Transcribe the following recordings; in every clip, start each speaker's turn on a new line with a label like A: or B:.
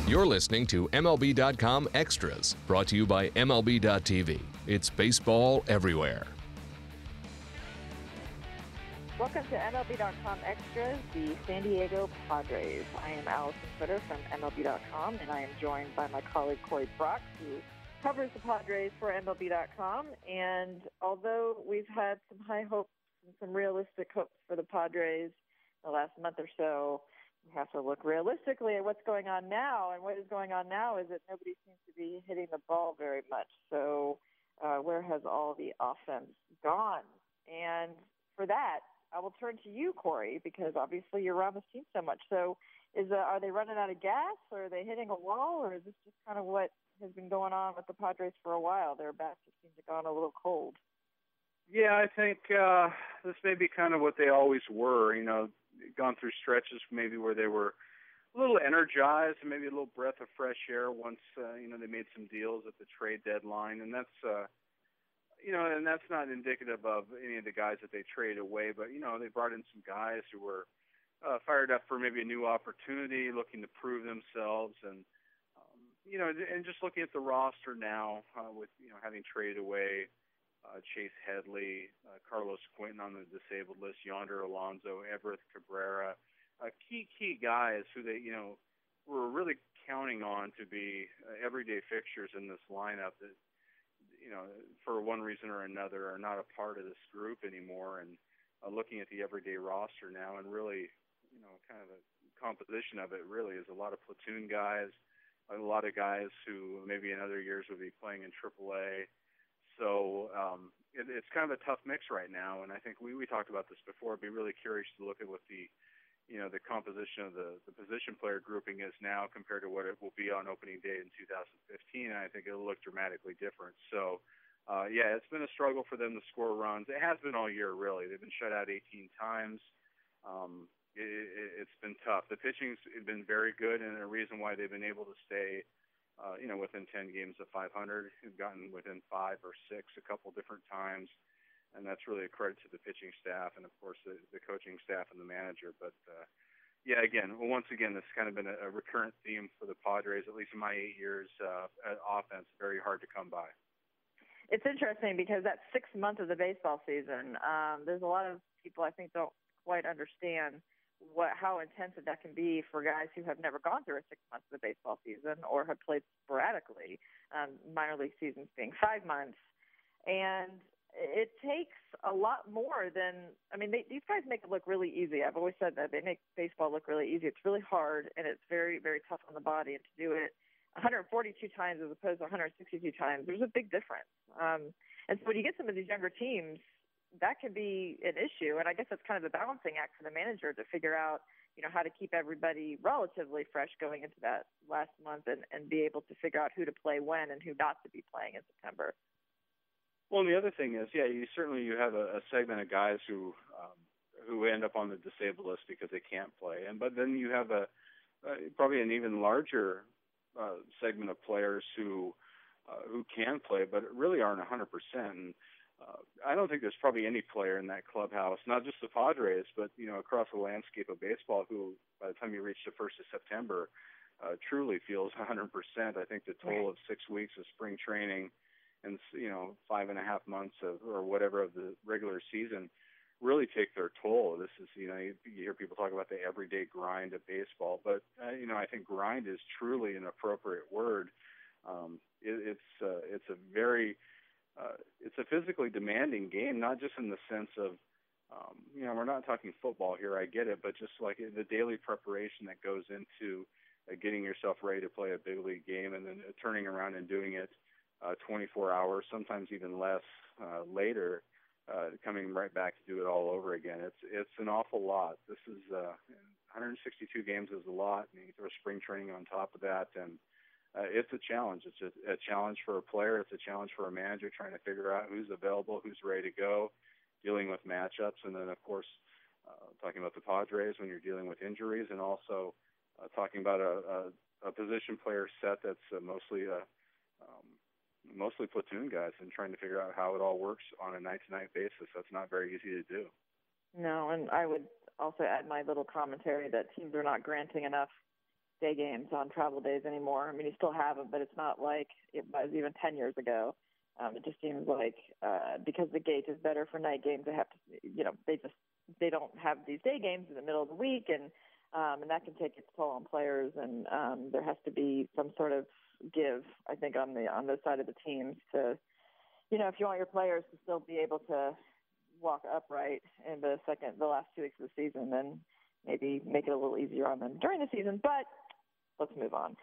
A: You're listening to MLB.com Extras, brought to you by MLB.tv. It's baseball everywhere.
B: Welcome to MLB.com Extras, the San Diego Padres. I am Allison Footer from MLB.com, and I am joined by my colleague Corey Brock, who covers the Padres for MLB.com. And although we've had some high hopes and some realistic hopes for the Padres the last month or so, we have to look realistically at what's going on now. And what is going on now is that nobody seems to be hitting the ball very much. So where has all the offense gone? And for that, I will turn to you, Corey, because obviously you're around this team so much. So are they running out of gas, or are they hitting a wall, or is this just kind of what has been going on with the Padres for a while? Their bats just seem to have gone a little cold.
C: Yeah, I think this may be kind of what they always were, gone through stretches maybe where they were a little energized and maybe a little breath of fresh air once, they made some deals at the trade deadline. And that's, and that's not indicative of any of the guys that they traded away, but, they brought in some guys who were fired up for maybe a new opportunity, looking to prove themselves. And, and just looking at the roster now with, having traded away Chase Headley, Carlos Quentin on the disabled list, Yonder Alonso, Everett Cabrera, key guys who they, were really counting on to be everyday fixtures in this lineup that, for one reason or another are not a part of this group anymore. And looking at the everyday roster now and really, kind of the composition of it really is a lot of platoon guys, a lot of guys who maybe in other years would be playing in AAA. So it's kind of a tough mix right now, and I think we talked about this before. I'd be really curious to look at what the composition of the position player grouping is now compared to what it will be on opening day in 2015, and I think it'll look dramatically different. So, it's been a struggle for them to score runs. It has been all year, really. They've been shut out 18 times. It's been tough. The pitching's been very good, and a reason why they've been able to stay within 10 games of 500, have gotten within 5 or 6 a couple different times, and that's really a credit to the pitching staff and, of course, the coaching staff and the manager. But, once again, this has kind of been a recurrent theme for the Padres, at least in my 8 years at offense, very hard to come by.
B: It's interesting because that 6th month of the baseball season, there's a lot of people I think don't quite understand how intensive that can be for guys who have never gone through a 6 months of the baseball season or have played sporadically, minor league seasons being 5 months. And it takes a lot more than, these guys make it look really easy. I've always said that. They make baseball look really easy. It's really hard, and it's very, very tough on the body. And to do it 142 times as opposed to 162 times, there's a big difference. And so when you get some of these younger teams, that can be an issue. And I guess that's kind of a balancing act for the manager to figure out, how to keep everybody relatively fresh going into that last month and be able to figure out who to play when and who not to be playing in September.
C: Well, and the other thing is, you have a segment of guys who end up on the disabled list because they can't play. But then you have probably an even larger segment of players who can play but really aren't 100%. And, I don't think there's probably any player in that clubhouse, not just the Padres, but, across the landscape of baseball who, by the time you reach the 1st of September, truly feels 100%. I think the total of 6 weeks of spring training and, 5.5 months or whatever of the regular season really take their toll. This is, you hear people talk about the everyday grind of baseball, but, I think grind is truly an appropriate word. It's a physically demanding game, not just in the sense of, we're not talking football here, I get it, but just like the daily preparation that goes into getting yourself ready to play a big league game and then turning around and doing it 24 hours, sometimes even less later, coming right back to do it all over again. It's an awful lot. This is 162 games is a lot, and you throw spring training on top of that, and it's a challenge. It's a challenge for a player. It's a challenge for a manager trying to figure out who's available, who's ready to go, dealing with matchups, and then, of course, talking about the Padres when you're dealing with injuries, and also talking about a position player set that's mostly platoon guys and trying to figure out how it all works on a night-to-night basis. That's not very easy to do.
B: No, and I would also add my little commentary that teams are not granting enough day games on travel days anymore. I mean, you still have them, but it's not like it was even 10 years ago. It just seems like because the gate is better for night games, they have to, they don't have these day games in the middle of the week, and that can take its toll on players, and there has to be some sort of give, I think, on the side of the teams to, if you want your players to still be able to walk upright in the last 2 weeks of the season, then maybe make it a little easier on them during the season. But let's move on.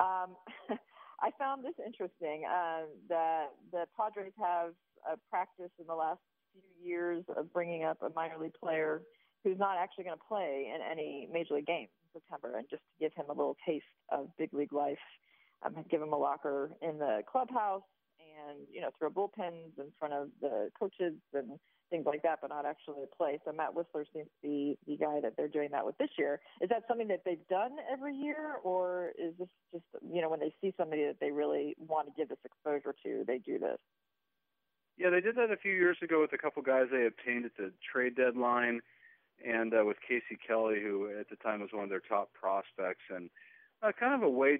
B: I found this interesting, that the Padres have practiced in the last few years of bringing up a minor league player who's not actually going to play in any major league games in September, and just to give him a little taste of big league life, give him a locker in the clubhouse and, throw bullpens in front of the coaches and things like that, but not actually play. So Matt Wisler seems to be the guy that they're doing that with this year. Is that something that they've done every year, or is this just, when they see somebody that they really want to give this exposure to, they do this?
C: Yeah, they did that a few years ago with a couple guys they obtained at the trade deadline, and with Casey Kelly, who at the time was one of their top prospects, and kind of a way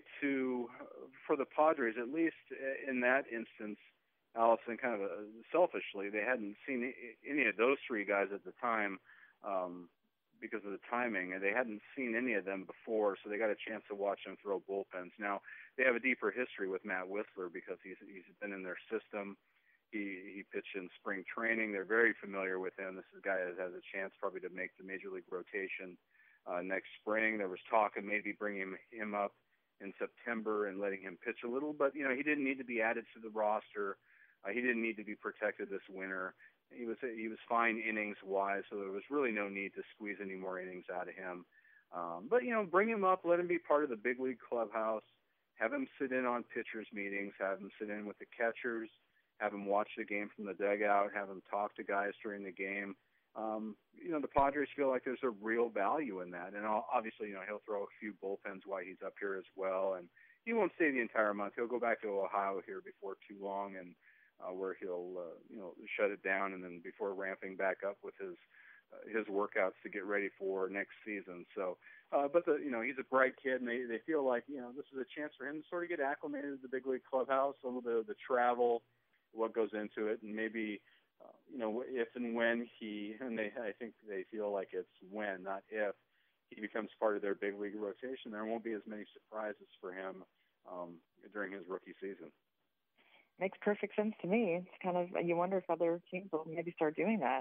C: for the Padres, at least in that instance, Allison, kind of selfishly, they hadn't seen any of those three guys at the time because of the timing, and they hadn't seen any of them before, so they got a chance to watch them throw bullpens. Now, they have a deeper history with Matt Wisler because he's been in their system. He pitched in spring training. They're very familiar with him. This is a guy that has a chance probably to make the major league rotation next spring. There was talk of maybe bringing him up in September and letting him pitch a little, but he didn't need to be added to the roster. He didn't need to be protected this winter. He was fine innings wise, so there was really no need to squeeze any more innings out of him. But bring him up, let him be part of the big league clubhouse, have him sit in on pitchers meetings, have him sit in with the catchers, have him watch the game from the dugout, have him talk to guys during the game. The Padres feel like there's a real value in that, and obviously he'll throw a few bullpens while he's up here as well, and he won't stay the entire month. He'll go back to Ohio here before too long, and where he'll shut it down, and then before ramping back up with his workouts to get ready for next season. So, but he's a bright kid, and they feel like this is a chance for him to sort of get acclimated to the big league clubhouse, a little bit of the travel, what goes into it, and maybe if and when I think they feel like it's when, not if, he becomes part of their big league rotation, there won't be as many surprises for him during his rookie season.
B: Makes perfect sense to me. It's kind of, you wonder if other teams will maybe start doing that.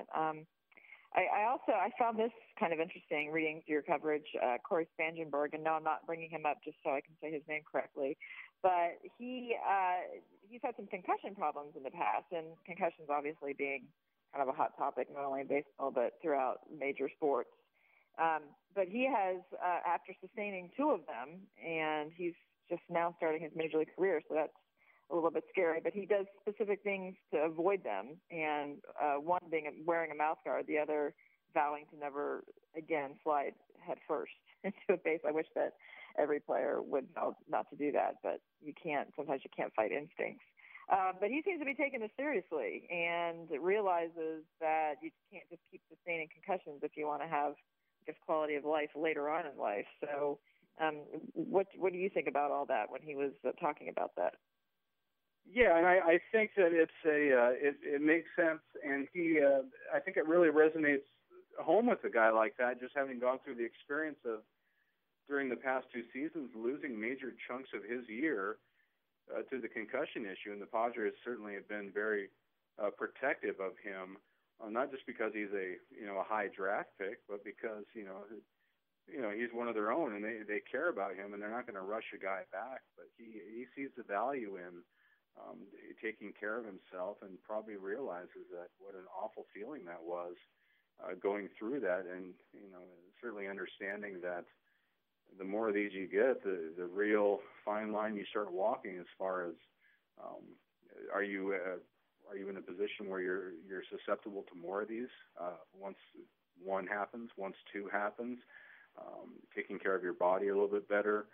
B: I found this kind of interesting reading your coverage, Corey Spangenberg, and no, I'm not bringing him up just so I can say his name correctly, but he's had some concussion problems in the past, and concussions obviously being kind of a hot topic, not only in baseball, but throughout major sports. But he has, after sustaining 2 of them, and he's just now starting his major league career, so that's a little bit scary, but he does specific things to avoid them, and one being wearing a mouth guard, the other vowing to never again slide head first into a base. I wish that every player would know not to do that, but sometimes you can't fight instincts. But he seems to be taking this seriously and realizes that you can't just keep sustaining concussions if you want to have just quality of life later on in life. So what do you think about all that when he was talking about that?
C: Yeah, and I think that it makes sense, and I think it really resonates home with a guy like that, just having gone through the experience of, during the past 2 seasons, losing major chunks of his year to the concussion issue, and the Padres certainly have been very protective of him, not just because he's a high draft pick, but because he's one of their own, and they care about him, and they're not going to rush a guy back, but he sees the value in taking care of himself, and probably realizes that what an awful feeling that was going through that, and certainly understanding that the more of these you get, the real fine line you start walking as far as are you in a position where you're susceptible to more of these once 1 happens, once 2 happens, taking care of your body a little bit better.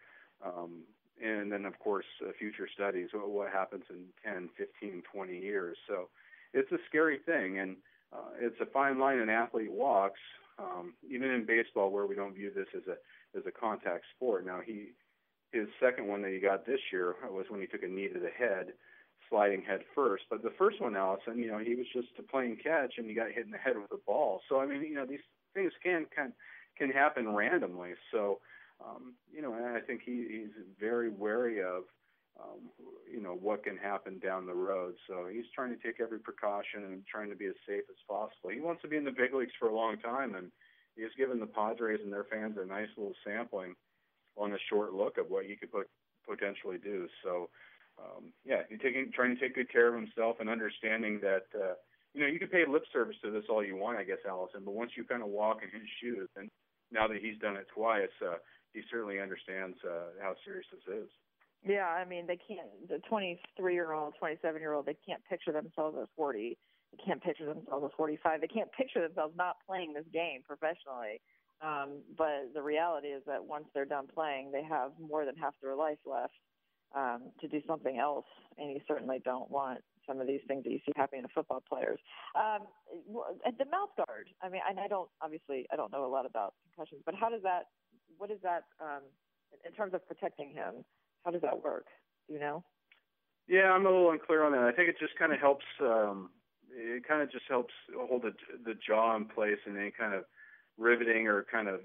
C: And then, of course, future studies, what happens in 10, 15, 20 years. So it's a scary thing, and it's a fine line an athlete walks, even in baseball where we don't view this as a contact sport. Now, he his second one that he got this year was when he took a knee to the head, sliding head first. But the first one, Allison, he was just playing catch and he got hit in the head with a ball. So I mean, these things can happen randomly. So and I think he's very wary of what can happen down the road. So he's trying to take every precaution and trying to be as safe as possible. He wants to be in the big leagues for a long time, and he's given the Padres and their fans a nice little sampling on a short look of what he could potentially do. So, trying to take good care of himself and understanding that, you can pay lip service to this all you want, I guess, Allison, but once you kind of walk in his shoes, and now that he's done it twice, he certainly understands how serious this is.
B: Yeah, I mean, they can't, the 23-year-old, 27-year-old, they can't picture themselves at 40. They can't picture themselves at 45. They can't picture themselves not playing this game professionally. But the reality is that once they're done playing, they have more than half their life left to do something else, and you certainly don't want some of these things that you see happening to football players. The mouth guard, I mean, I don't know a lot about concussions, but what is that in terms of protecting him? How does that work? Do you know?
C: Yeah, I'm a little unclear on that. I think it just kind of helps. It kind of just helps hold the jaw in place, and any kind of riveting or kind of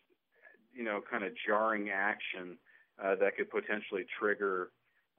C: jarring action that could potentially trigger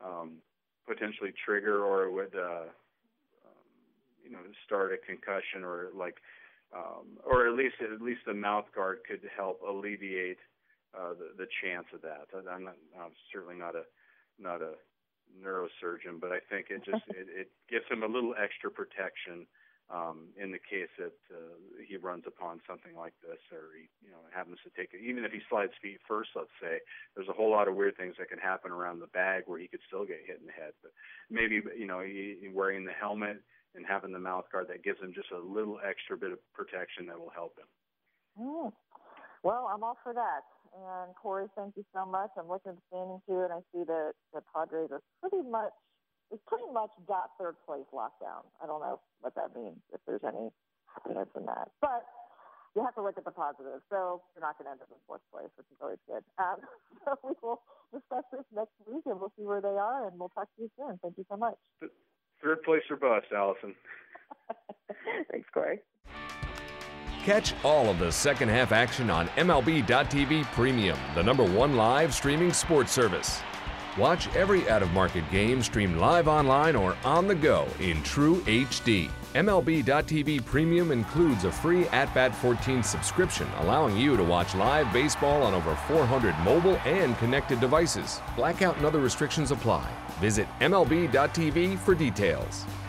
C: or it would start a concussion, or or at least the mouth guard could help alleviate the chance of that. I'm certainly not a neurosurgeon, but I think it just it gives him a little extra protection in the case that he runs upon something like this, or he happens to take it. Even if he slides feet first, let's say, there's a whole lot of weird things that can happen around the bag where he could still get hit in the head. But maybe he wearing the helmet and having the mouth guard, that gives him just a little extra bit of protection that will help him.
B: Well, I'm all for that. And Corey, thank you so much. I'm looking at the standings here, and I see that the Padres are pretty much got third place locked down. I don't know what that means, if there's any happiness in that. But you have to look at the positives. So you're not going to end up in fourth place, which is always good. So we will discuss this next week, and we'll see where they are, and we'll talk to you soon. Thank you so much.
C: Third place or bust, Allison.
B: Thanks, Corey.
A: Catch all of the second half action on MLB.tv Premium, the #1 live streaming sports service. Watch every out-of-market game streamed live online or on the go in true HD. MLB.tv Premium includes a free At-Bat 14 subscription, allowing you to watch live baseball on over 400 mobile and connected devices. Blackout and other restrictions apply. Visit MLB.tv for details.